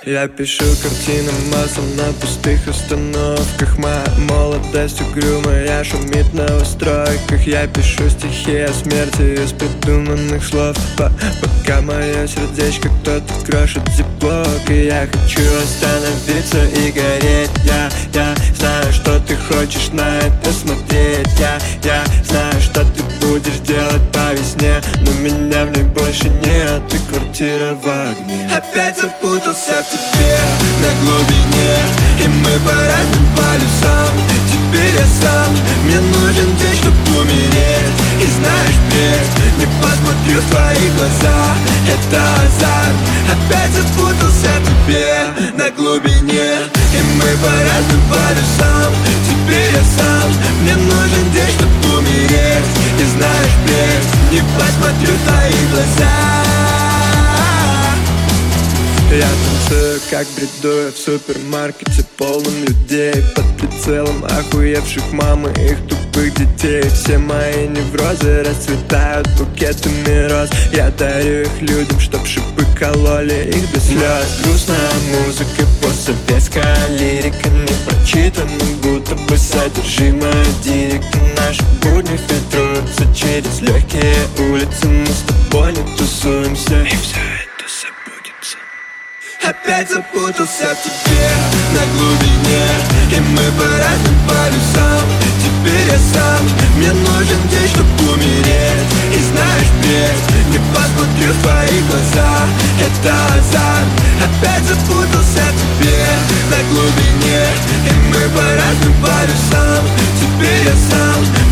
Я пишу картины маслом на пустых остановках. Моя молодость угрюмая шумит на стройках. Я пишу стихи о смерти из придуманных слов. Пока мое сердечко кто-то крошит зиплок. И я хочу остановиться и гореть. Я знаю, что ты хочешь на это смотреть. Я знаю, что ты будешь делать по весне, но меня в ней больше нет, и квартира в огне. Опять запутался в тебе на глубине, и мы по разным полюсам. Теперь я сам, мне нужен день, чтоб умереть. И знаешь, ведь не посмотрю в твои глаза, это азарт. Опять запутался в тебе на глубине, и мы по разным полюсам. Теперь я сам, мне нужен день, чтоб умереть. И знаешь, ведь не посмотрю в твои глаза. Я танцую, как бредую в супермаркете, полном людей, под прицелом охуевших мам и их тупых детей. Все мои неврозы расцветают букетами роз. Я дарю их людям, чтоб шипы кололи их до слез. Грустная музыка, постсоветская лирика, не прочитана, будто бы содержимое директа. Наши будни фильтруются через легкие улицы. Мы с тобой не тусуемся, и все это забудется. Опять запутался в тебе на глубине, и мы по разным полюсам. Теперь я сам, мне нужен день, чтоб умереть. И знаешь, ведь не посмотрю в твои глаза, это азарт. Опять запутался в тебе на глубине, и мы по разным полюсам. Теперь я сам,